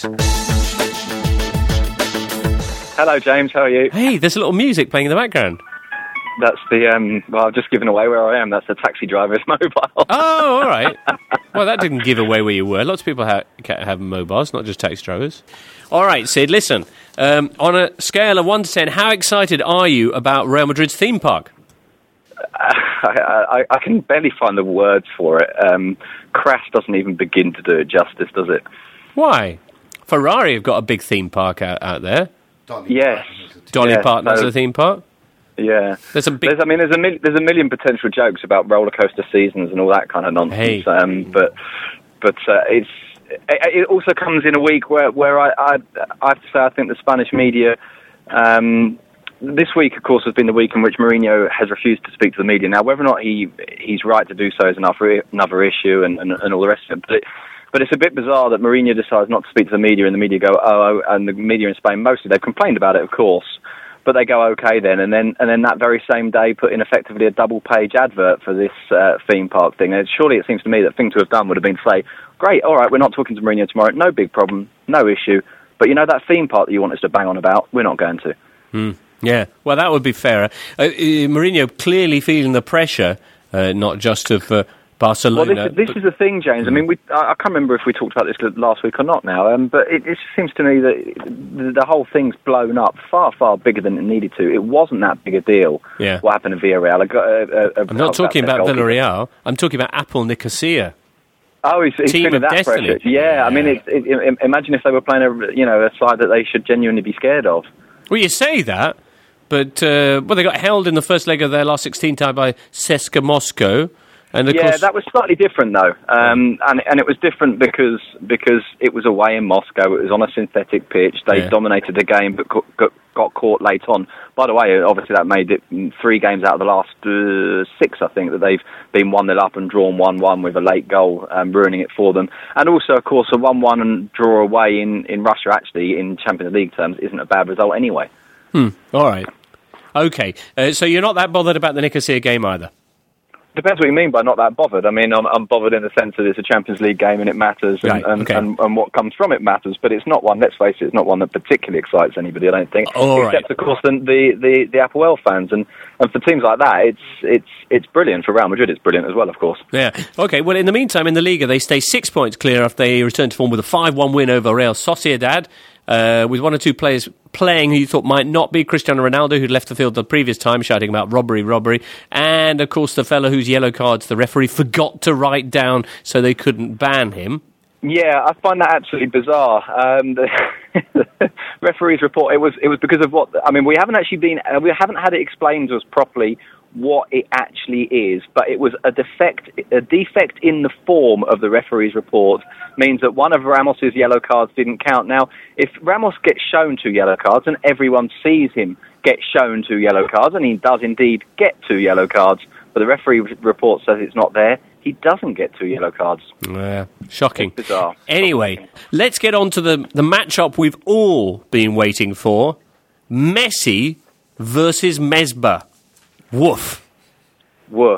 Hello, James. How are you? Hey, there's a little music playing in the background. That's the, um, well, I've just given away where I am. That's the taxi driver's mobile. Oh, all right. Well, that didn't give away where you were. Lots of people ha- have mobiles, not just taxi drivers. All right, Sid, listen. Um, on a scale of one to ten, how excited are you about Real Madrid's theme park? Uh, I, I, I can barely find the words for it. Um, crass doesn't even begin to do it justice, does it? Why? Ferrari have got a big theme park out, out there. Dolly yes. Dolly yeah, Park, that's so, a theme park? Yeah, there's a big. There's, I mean, there's a mil- there's a million potential jokes about roller coaster seasons and all that kind of nonsense. Hey. Um, but but uh, it's it, it also comes in a week where where I, I I have to say I think the Spanish media. Um, this week, of course, has been the week in which Mourinho has refused to speak to the media. Now, whether or not he he's right to do so is another another issue, and, and, and all the rest of it. But it, But it's a bit bizarre that Mourinho decides not to speak to the media, and the media go, oh, and the media in Spain mostly, they've complained about it, of course, but they go, okay then, and then and then that very same day put in effectively a double-page advert for this uh, theme park thing. And surely it seems to me that the thing to have done would have been to say, great, all right, we're not talking to Mourinho tomorrow, no big problem, no issue, but you know that theme park that you want us to bang on about, we're not going to. Hmm. Yeah, well, that would be fairer. Uh, uh, Mourinho clearly feeling the pressure, uh, not just of... Uh, Barcelona. Well, this, this is the thing, James. I mean, we, I, I can't remember if we talked about this last week or not now, um, but it, it seems to me that the, the whole thing's blown up far, far bigger than it needed to. It wasn't that big a deal, yeah. what happened in Villarreal. I got, uh, uh, I'm not talking about Villarreal. I'm talking about Apple Nicosia. Oh, he's, he's team feeling of that destiny. pressure. Yeah, yeah, I mean, it's, it, it, imagine if they were playing a you know a side that they should genuinely be scared of. Well, you say that, but uh, well, they got held in the first leg of their last sixteen tie by C S K A Moscow. And of yeah, course, that was slightly different though, um, and and it was different because because it was away in Moscow. It was on a synthetic pitch. They Yeah. dominated the game, but got, got, got caught late on. By the way, obviously that made it three games out of the last uh, six, I think, that they've been one nil up and drawn one one with a late goal, um, ruining it for them. And also, of course, a one one and draw away in, in Russia, actually, in Champions League terms, isn't a bad result anyway. Hmm. All right. Okay. Uh, so you're not that bothered about the Nicosia game either? Depends what you mean by not that bothered. I mean, I'm, I'm bothered in the sense that it's a Champions League game and it matters, and, Right, and, okay. and, and what comes from it matters. But it's not one. Let's face it, it's not one that particularly excites anybody. I don't think, All right. except of course the the the, the Apoel fans, and, and for teams like that, it's it's it's brilliant. For Real Madrid, it's brilliant as well, of course. Yeah. Okay. Well, in the meantime, in the Liga, they stay six points clear after they return to form with a five one win over Real Sociedad, uh, with one or two players playing who you thought might not be Cristiano Ronaldo, who'd left the field the previous time, shouting about robbery, robbery, and of course the fellow whose yellow cards the referee forgot to write down so they couldn't ban him. Yeah, I find that absolutely bizarre. Um, the, the referee's report. It was it was because of what I mean. We haven't actually been uh, we haven't had it explained to us properly what it actually is, but it was a defect a defect in the form of the referee's report means that one of Ramos's yellow cards didn't count. Now, if Ramos gets shown two yellow cards and everyone sees him get shown two yellow cards, and he does indeed get two yellow cards, but the referee report says it's not there, he doesn't get two yellow cards. Yeah, shocking. It's bizarre. Anyway, let's get on to the, the match-up we've all been waiting for. Messi versus Mesba. Woof. Woof.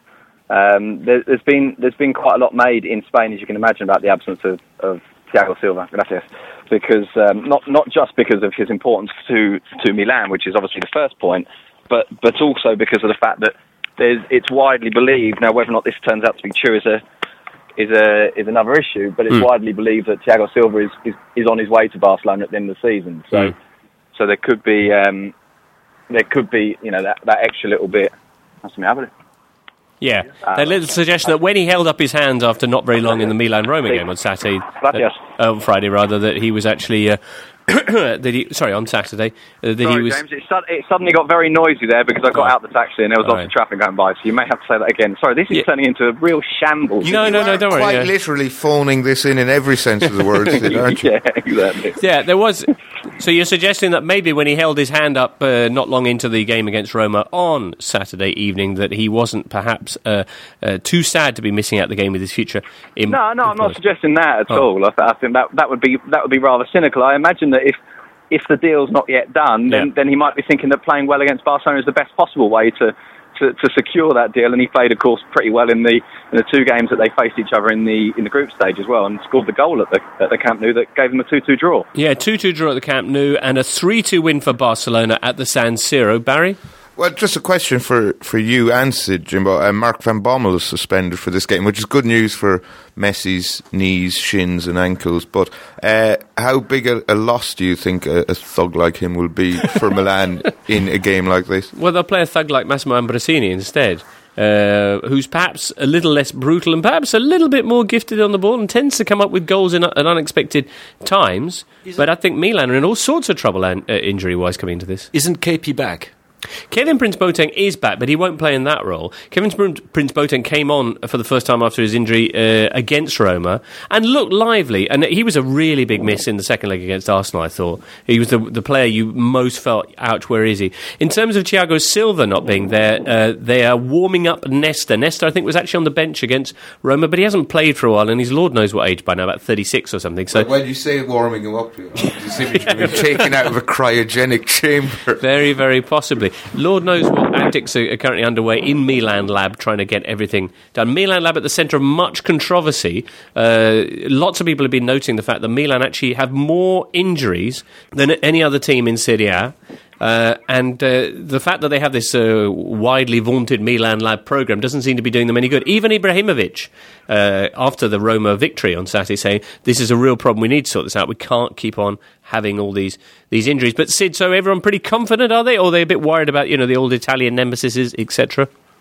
Um, there, there's been there's been quite a lot made in Spain, as you can imagine, about the absence of, of Thiago Silva. Gracias. Because um, not not just because of his importance to to Milan, which is obviously the first point, but but also because of the fact that there's it's widely believed now, whether or not this turns out to be true is a is a is another issue, but it's mm. widely believed that Thiago Silva is, is is on his way to Barcelona at the end of the season. So mm. so there could be um, there could be you know that, that extra little bit. That's me, haven't it? Yeah, uh, that little suggestion that when he held up his hand after not very long in the Milan-Roma game on Saturday, that, uh, Friday rather, that he was actually, uh, that he, sorry, on Saturday, uh, that sorry, he was... James, it, su- it suddenly got very noisy there because I got oh. out the taxi and there was All lots right. of traffic going by, so you may have to say that again. Sorry, this is Yeah. turning into a real shambles. No, no, no, don't worry. Quite yeah. literally phoning this in in every sense of the word, aren't you? Yeah, exactly. Yeah, there was... So you're suggesting that maybe when he held his hand up uh, not long into the game against Roma on Saturday evening, that he wasn't perhaps uh, uh, too sad to be missing out the game with his future. In, No, no, I'm not suggesting that at Oh. all. I, th- I think that that would be that would be rather cynical. I imagine that if if the deal's not yet done, then, Yeah. then he might be thinking that playing well against Barcelona is the best possible way to, to, to secure that deal. And he played, of course, pretty well in the in the two games that they faced each other in the in the group stage as well, and scored the goal at the at the Camp Nou that gave them a two two draw. Yeah, two two draw at the Camp Nou and a three two win for Barcelona at the San Siro. Barry? Well, just a question for, for you and Sid, Jimbo. Uh, Mark van Bommel is suspended for this game, which is good news for Messi's knees, shins and ankles. But uh, how big a, a loss do you think a, a thug like him will be for Milan in a game like this? Well, they'll play a thug like Massimo Ambrosini instead, uh, who's perhaps a little less brutal and perhaps a little bit more gifted on the ball and tends to come up with goals in at unexpected times. Isn't but I think Milan are in all sorts of trouble an- uh, injury-wise coming into this. Isn't K P back? Kevin Prince Boateng is back, but he won't play in that role. Kevin Prince Boateng came on for the first time after his injury uh, against Roma and looked lively. And he was a really big miss in the second leg against Arsenal, I thought. He was the, the player you most felt, ouch, where is he? In terms of Thiago Silva not being there, uh, they are warming up Nesta. Nesta, I think, was actually on the bench against Roma, but he hasn't played for a while, and he's Lord knows what age by now, about thirty-six or something. So When you say warming him up, you seem to be taken out of a cryogenic chamber. Very, very possibly. Lord knows what antics are currently underway in Milan Lab trying to get everything done. Milan Lab at the centre of much controversy. Uh, lots of people have been noting the fact that Milan actually have more injuries than any other team in Serie A. Uh, and uh, the fact that they have this uh, widely vaunted Milan Lab programme doesn't seem to be doing them any good. Even Ibrahimovic, uh, after the Roma victory on Saturday, saying, this is a real problem, we need to sort this out, we can't keep on having all these these injuries. But Sid, so everyone pretty confident, are they? Or are they a bit worried about, you know, the old Italian nemesis, et cetera?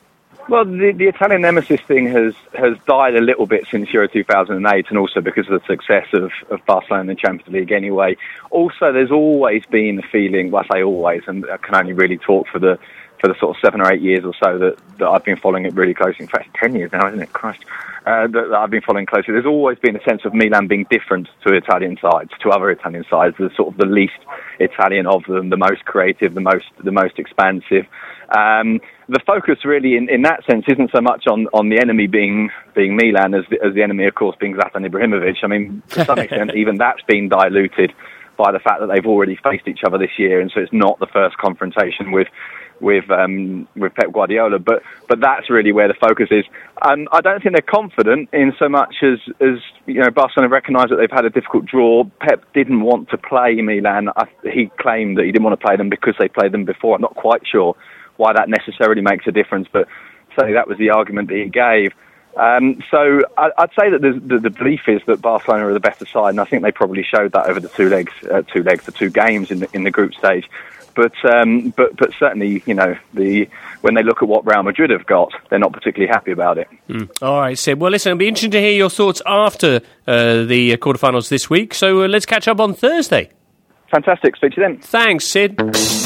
Well, the, the Italian nemesis thing has, has died a little bit since Euro two thousand eight, and also because of the success of, of Barcelona in the Champions League anyway. Also, there's always been the feeling, well, I say always, and I can only really talk for the for the sort of seven or eight years or so that, that I've been following it really closely. In fact, ten years now, isn't it? Christ. Uh, that, that I've been following closely. There's always been a sense of Milan being different to Italian sides, to other Italian sides, the sort of the least Italian of them, the most creative, the most the most expansive. Um, the focus really in, in that sense isn't so much on, on the enemy being being Milan as the, as the enemy, of course, being Zlatan Ibrahimovic. I mean, to some extent, even that's been diluted by the fact that they've already faced each other this year, and so it's not the first confrontation with with um, with Pep Guardiola. But but that's really where the focus is. Um, I don't think they're confident in so much as as you know, Barcelona recognise that they've had a difficult draw. Pep didn't want to play Milan. I, he claimed that he didn't want to play them because they played them before. I'm not quite sure why that necessarily makes a difference, but certainly that was the argument that he gave. Um, so I, I'd say that the, the, the belief is that Barcelona are the better side, and I think they probably showed that over the two legs, uh, two legs, the two games in the in the group stage. But um, but but certainly, you know, the when they look at what Real Madrid have got, they're not particularly happy about it. Mm. All right, Sid. Well, listen, it'll be interesting to hear your thoughts after uh, the quarterfinals this week. So uh, let's catch up on Thursday. Fantastic. Speak to you then. Thanks, Sid.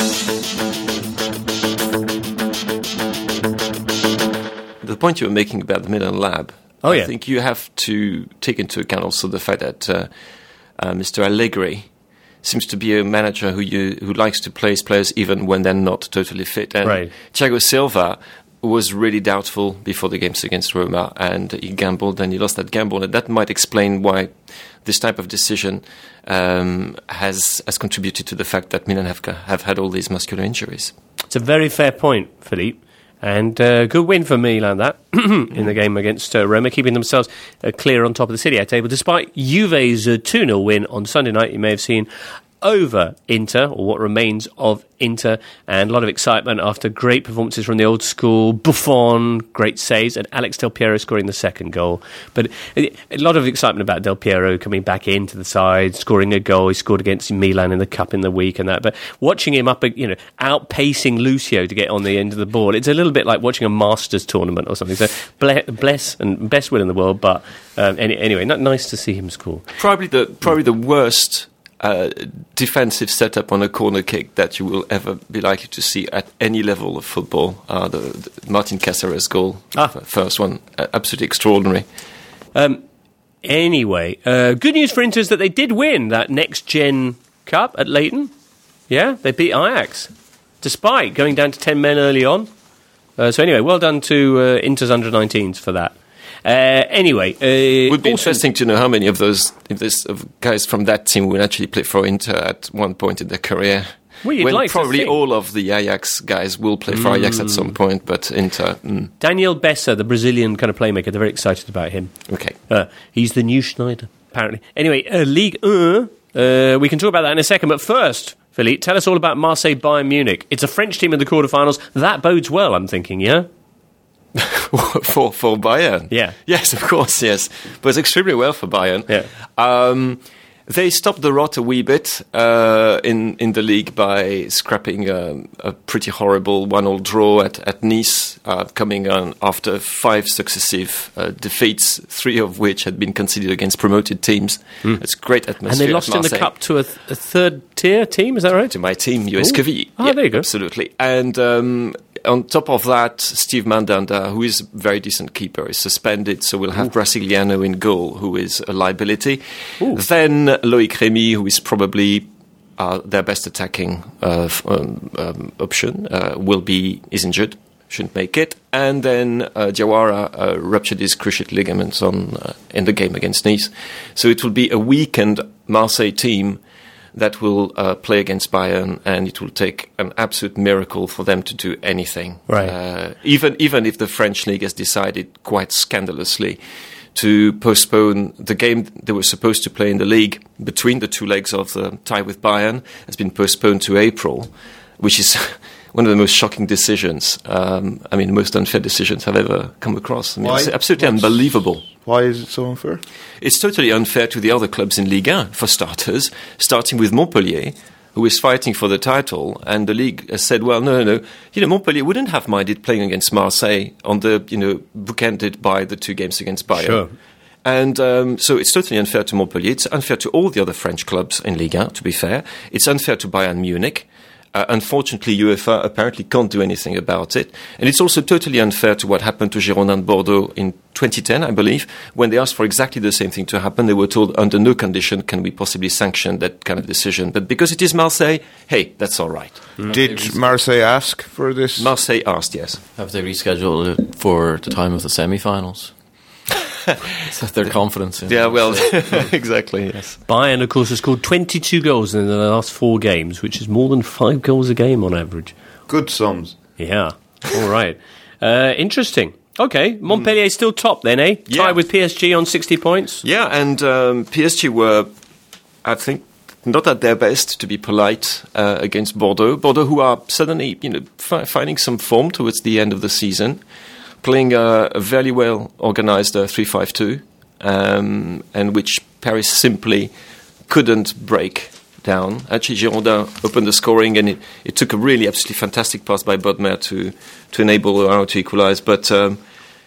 The point you were making about the Milan lab, oh, yeah. I think you have to take into account also the fact that uh, uh, Mister Allegri seems to be a manager who you, who likes to play his players even when they're not totally fit. And right. Thiago Silva was really doubtful before the games against Roma, and he gambled and he lost that gamble, and that might explain why this type of decision um, has has contributed to the fact that Milan have have had all these muscular injuries. It's a very fair point, Philippe. And uh, good win for Milan, that, in the game against uh, Roma, keeping themselves uh, clear on top of the Serie A table, despite Juve's uh, two nil win on Sunday night. You may have seen over Inter, or what remains of Inter, and a lot of excitement after great performances from the old school. Buffon, great saves, and Alex Del Piero scoring the second goal. But a lot of excitement about Del Piero coming back into the side, scoring a goal. He scored against Milan in the Cup in the week and that. But watching him up, you know, outpacing Lucio to get on the end of the ball, it's a little bit like watching a Masters tournament or something. So bless and best will in the world, but um, any, anyway, not nice to see him score. Probably the probably the worst Uh, defensive setup on a corner kick that you will ever be likely to see at any level of football. Uh, the, the Martin Caceres goal, ah. first one, uh, absolutely extraordinary. Um, anyway, uh, good news for Inter is that they did win that next-gen cup at Leighton. Yeah, they beat Ajax, despite going down to ten men early on. Uh, so anyway, well done to uh, Inter's under nineteens for that. Uh, anyway, uh, it would be interesting to know how many of those if this, of guys from that team will actually play for Inter at one point in their career. Well, you'd when like probably to think. all of the Ajax guys will play for mm. Ajax at some point, but Inter. Mm. Daniel Bessa, the Brazilian kind of playmaker, they're very excited about him. Okay, uh, he's the new Schneider, apparently. Anyway, uh, Ligue one. Uh, we can talk about that in a second, but first, Philippe, tell us all about Marseille Bayern Munich. It's a French team in the quarterfinals. That bodes well, I'm thinking, yeah. for for Bayern, yeah, yes, of course, yes, but it's extremely well for Bayern. Yeah, um, they stopped the rot a wee bit uh, in in the league by scrapping a, a pretty horrible one-all draw at at Nice, uh, coming on after five successive uh, defeats, three of which had been conceded against promoted teams. Mm. It's great atmosphere. And they lost in the cup to a, th- a third-tier team. Is that right? To my team, U S Quevilly. Oh, yeah, there you go. Absolutely, and. Um, On top of that, Steve Mandanda, who is a very decent keeper, is suspended, so we'll have Ooh. Brasiliano in goal, who is a liability. Ooh. Then Loïc Rémy, who is probably uh, their best attacking uh, f- um, um, option, uh, will be is injured, shouldn't make it. And then uh, Diawara uh, ruptured his cruciate ligaments on uh, in the game against Nice. So it will be a weakened Marseille team that will uh, play against Bayern, and it will take an absolute miracle for them to do anything. Right. Uh, even even if the French league has decided quite scandalously to postpone the game they were supposed to play in the league between the two legs of the tie with Bayern, has been postponed to April, which is one of the most shocking decisions. Um, I mean, the most unfair decisions I've ever come across. I mean, Why? It's absolutely What's, unbelievable. Why is it so unfair? It's totally unfair to the other clubs in Ligue one, for starters, starting with Montpellier, who is fighting for the title, and the league has said, well, no, no, no, you know, Montpellier wouldn't have minded playing against Marseille on the, you know, bookended by the two games against Bayern. Sure. And um, so it's totally unfair to Montpellier. It's unfair to all the other French clubs in Ligue one, to be fair. It's unfair to Bayern Munich. Uh, unfortunately, UEFA apparently can't do anything about it. And it's also totally unfair to what happened to Girondins and Bordeaux in twenty ten, I believe, when they asked for exactly the same thing to happen. They were told, under no condition can we possibly sanction that kind of decision. But because it is Marseille, hey, that's all right. Mm. Did Marseille ask for this? Marseille asked, yes. Have they rescheduled it for the time of the semi-finals? Is that their confidence in Yeah, well, exactly, yes. Bayern, of course, has scored twenty-two goals in the last four games, which is more than five goals a game on average. Good sums. Yeah, all right. Uh, interesting. Okay, Montpellier still top then, eh? Yeah. Tied with P S G on sixty points. Yeah, and um, P S G were, I think, not at their best, to be polite, uh, against Bordeaux. Bordeaux, who are suddenly, you know, fi- finding some form towards the end of the season, playing a, a very well organised uh, three five two, um, and which Paris simply couldn't break down. Actually, Girondins opened the scoring, and it, it took a really absolutely fantastic pass by Bodmer to to enable Loire to equalise. But um,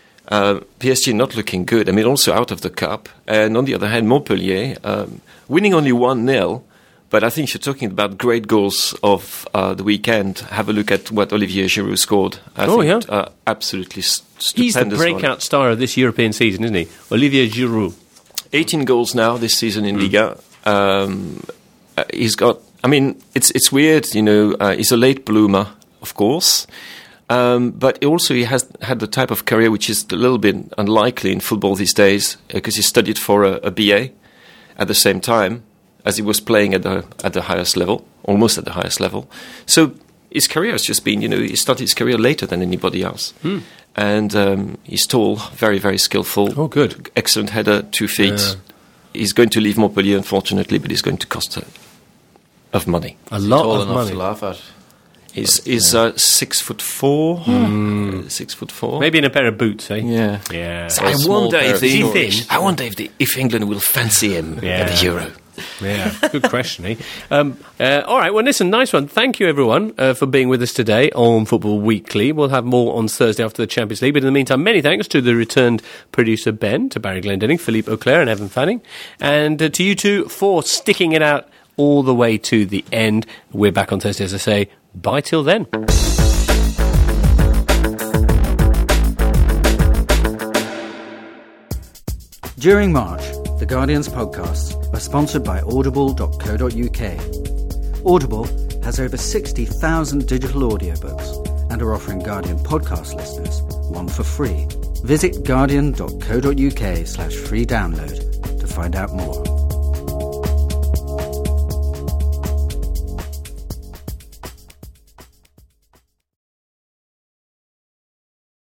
uh, P S G not looking good. I mean, also out of the cup. And on the other hand, Montpellier um, winning only one nil. But I think if you're talking about great goals of uh, the weekend, have a look at what Olivier Giroud scored. I Oh, think, yeah. uh, absolutely st- He's the stupendous one. breakout star of this European season, isn't he? Olivier Giroud. eighteen goals now this season in Liga. Um, uh, he's got. I mean, it's it's weird, you know. Uh, he's a late bloomer, of course, um, but also he has had the type of career which is a little bit unlikely in football these days, because he studied for a, a B A at the same time as he was playing at the at the highest level, almost at the highest level. So his career has just been, you know, he started his career later than anybody else. Hmm. And um, he's tall, very, very skillful. Oh, good. Excellent header, two feet. Yeah. He's going to leave Montpellier, unfortunately, but he's going to cost her of money. A lot tall of enough money. to laugh at. He's, he's uh, six foot four. Uh, six foot four. Maybe in a pair of boots, eh? Yeah. Yeah. So Or a I small wonder pair if of the, shorts. I wonder if the, if England will fancy him Yeah. at the Euro. Yeah, good question, eh? Um, uh, all right, well, listen, nice one. Thank you, everyone, uh, for being with us today on Football Weekly. We'll have more on Thursday after the Champions League. But in the meantime, many thanks to the returned producer, Ben, to Barry Glendinning, Philippe Auclair and Evan Fanning, and uh, to you two for sticking it out all the way to the end. We're back on Thursday, as I say. Bye till then. During March, the Guardian's podcasts are sponsored by audible dot co dot uk. Audible has over sixty thousand digital audiobooks and are offering Guardian podcast listeners one for free. Visit guardian dot co dot uk slash free download to find out more.